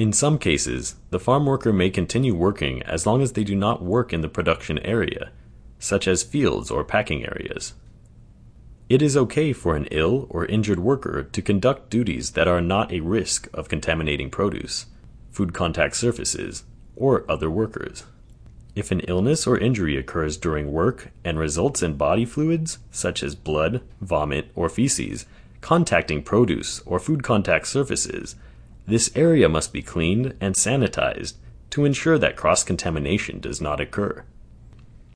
In some cases, the farm worker may continue working as long as they do not work in the production area, such as fields or packing areas. It is okay for an ill or injured worker to conduct duties that are not a risk of contaminating produce, food contact surfaces, or other workers. If an illness or injury occurs during work and results in body fluids, such as blood, vomit, or feces, contacting produce or food contact surfaces, this area must be cleaned and sanitized to ensure that cross-contamination does not occur.